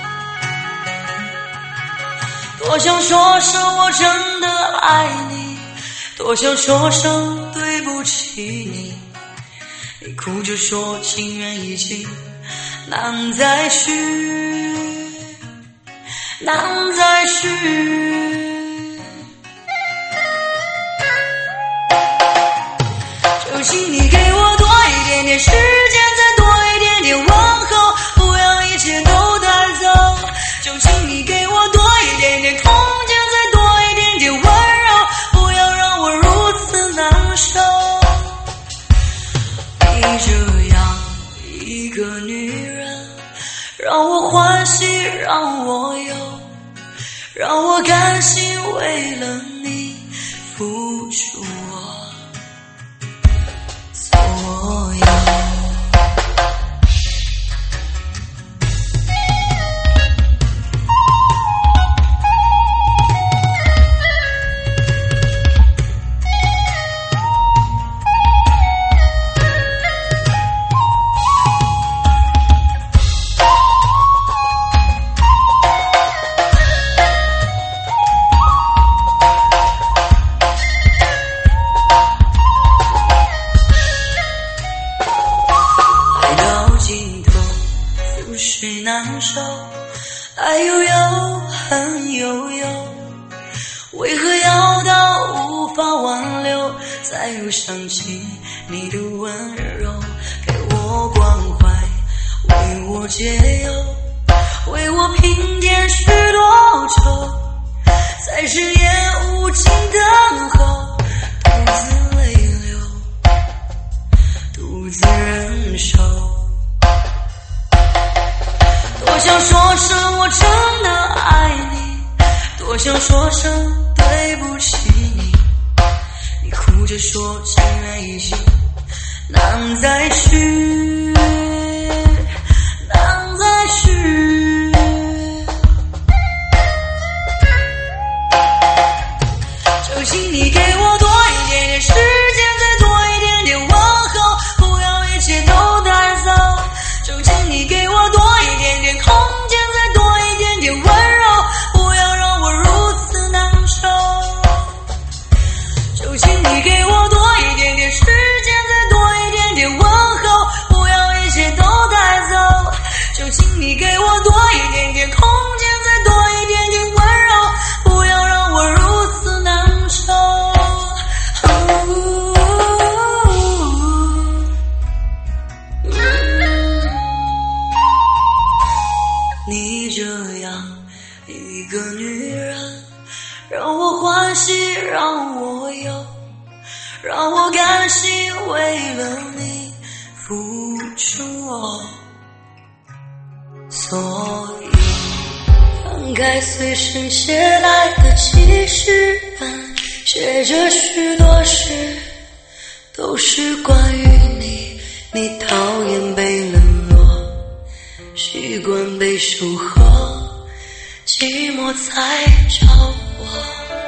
多想说声我真的爱你，多想说声对不起你，你哭着说情缘已尽，难再续，难再续。就请你给我多一点点时间，再多一点点问候，不要一切都带走。就请你给我多一点点空间，再多一点点温柔，不要让我如此难受。你这样一个女人，让我欢喜让我忧，让我甘心为了你付出我所有。 难受，爱悠悠，恨悠悠，为何要到无法挽留，再又想起你的温柔，给我关怀，为我解忧，为我平添许多愁，在日夜无尽等候，独自泪流，独自忍受。多想说声我真的爱你，多想说声对不起你，你哭着说情缘已尽，难再续，难再续。就请你给我多一点点时间，再多一点点问候，不要一切都带走。就请你给我多一点点空间，再多一点点温柔，不要让我如此难受。就请你给我多一点点时间，再多一点点问候，不要一切都带走。就请你给我多一点点空间，再多一点点温柔，不要让我如此难受。你这样一个女人，让我欢喜，让我忧，让我甘心为了你付出哦。所以翻开随身携带的记事本，写着许多事，都是关于你。你讨厌被冷落，习惯被守候，寂寞才找我。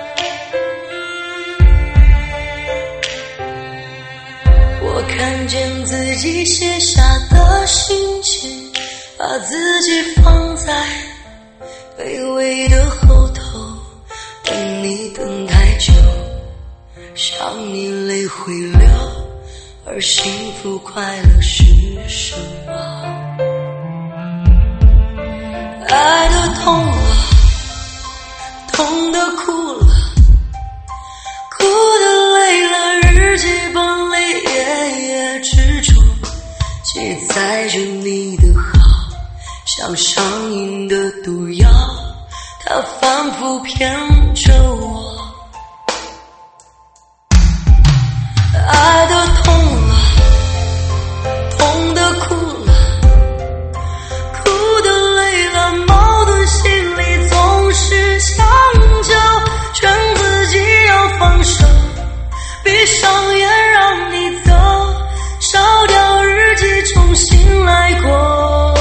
我看见自己写下的心情，把自己放在卑微的后头，等你等太久，想你泪会流，而幸福快乐是什么？爱得痛了，痛得哭了，哭得累了，日记本里夜夜执着记载着你的好，像上瘾的毒药，它反复骗着我。爱得痛了，痛得哭了，哭得累了，矛盾心里总是强求，劝自己要放手，闭上眼让你走，烧掉日记重新来过。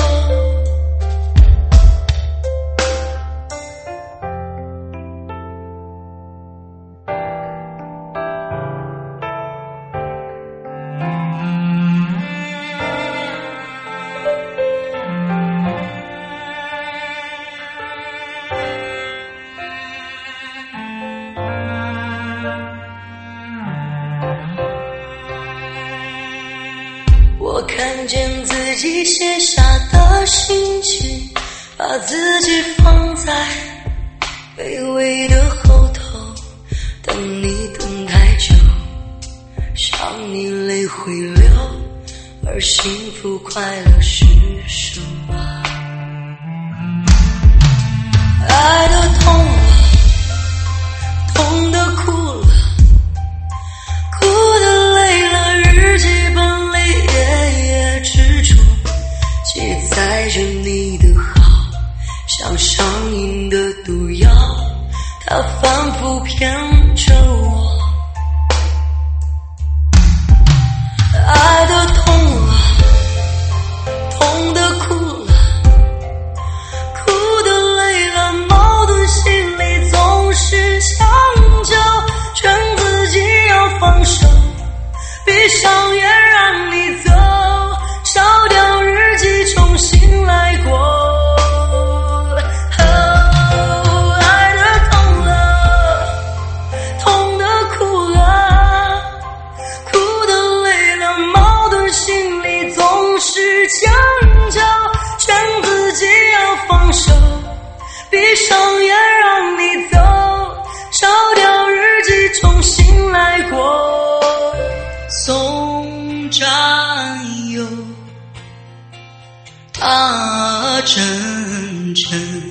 我看见自己写下的心情，把自己放在卑微的后头，等你等太久，想你泪会流，而幸福快乐是什么？爱得痛了，痛得哭了，哭得累了，日记本里夜夜执着记载着你的好，像上瘾的毒药，它反复骗着我。爱得痛了，痛得哭了，哭得累了，矛盾心里总是强求，劝自己要放手，闭上眼让你走，烧掉日记重新来过。爱得痛了，痛得哭了，哭得累了，矛盾心里总是强求，劝自己他真诚，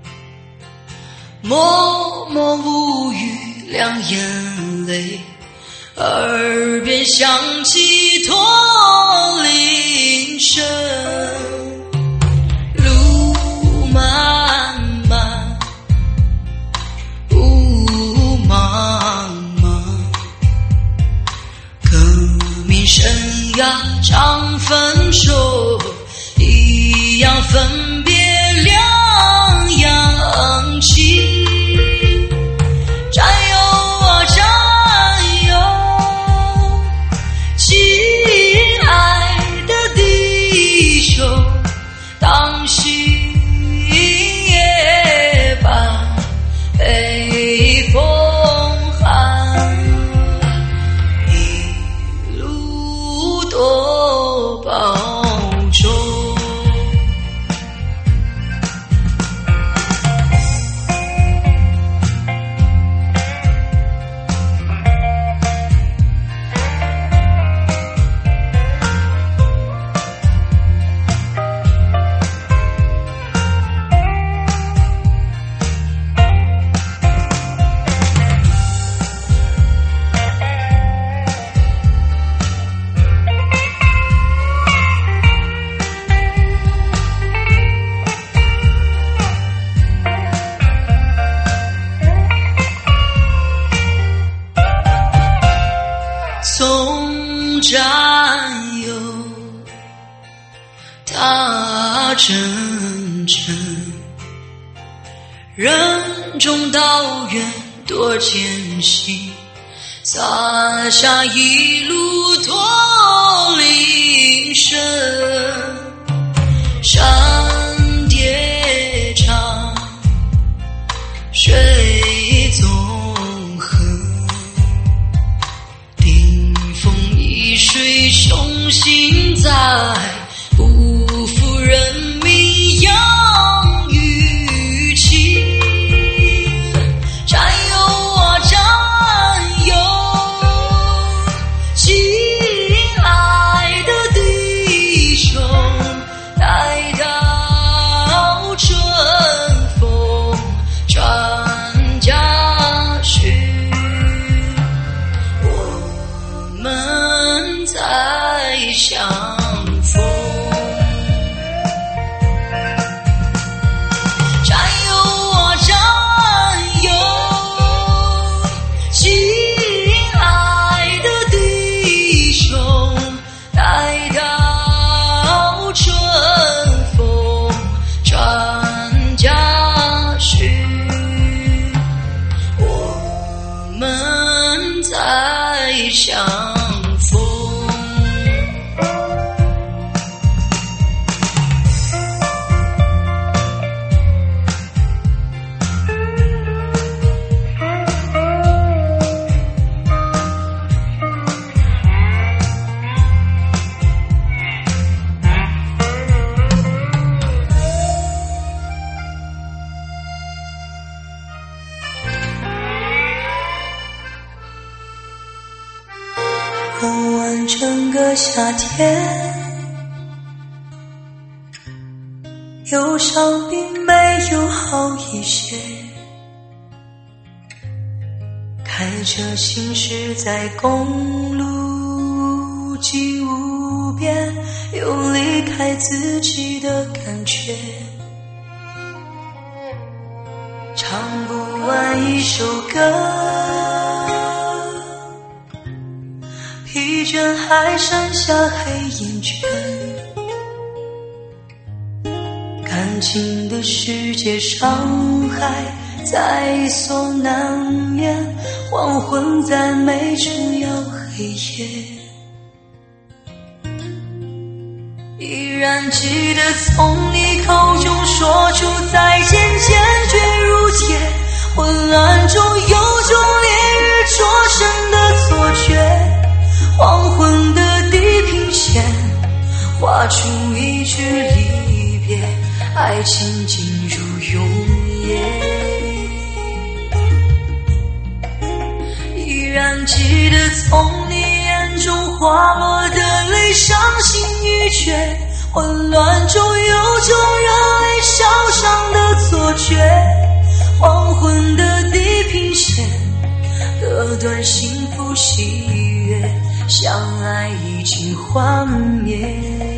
默默无语，两眼泪，耳边响起驼铃声。路漫漫，雾茫茫，革命生涯常分手，一样分别两样情。战友啊战友，亲爱的弟兄，当心也罢，北风寒，一路多保重。送战友，他真诚，任重道远多艰辛，洒下一路驼铃声。山叠长，水纵横，水雄心在，不负人民养育情。战友啊战友，亲爱的弟兄，待到春风传家训，我们再相逢。战友啊战友，亲爱的弟兄，待到春风传家训，我们再相逢。过完整个夏天，忧伤并没有好一些，开着行驶在公路际无边，有离开自己的感觉，唱不完一首歌，疲倦还剩下黑眼圈，感情的世界伤害在所难免，黄昏在每重要黑夜，依然记得从你口中说出再见，坚决如铁，昏暗中有种烈日灼身的错觉，黄昏的地平线画出一句离别，爱情进入永夜，依然记得从你眼中滑落的泪，伤心欲绝， 混乱中有种热泪烧伤的错觉，黄昏的地平线割断幸福喜悦，相爱已经幻灭。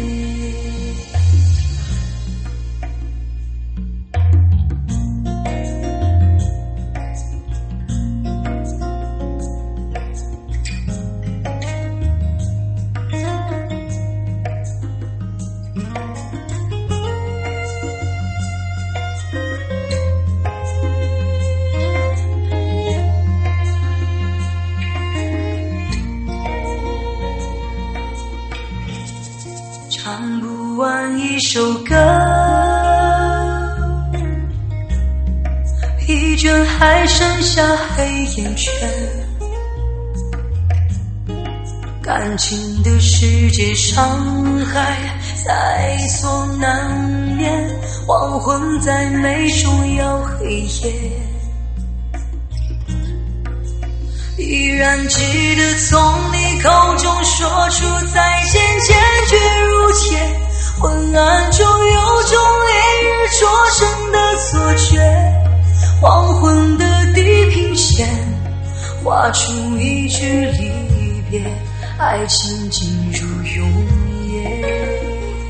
唱不完一首歌，疲倦还剩下黑眼圈，感情的世界伤害在所难免，黄昏在眉中摇黑夜，依然记得从你口中说出再见，坚决如铁，昏暗中有种烈日灼身的错觉，黄昏的地平线画出一句离别，爱情进入永夜。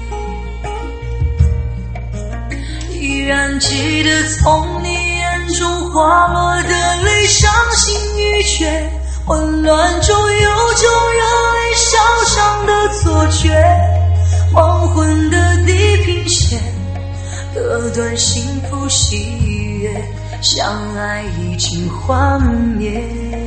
依然记得从你眼中滑落的泪，伤心欲绝，混乱中有种热泪烧伤的错觉，黄昏的地平线割断幸福喜悦，相爱已经幻灭。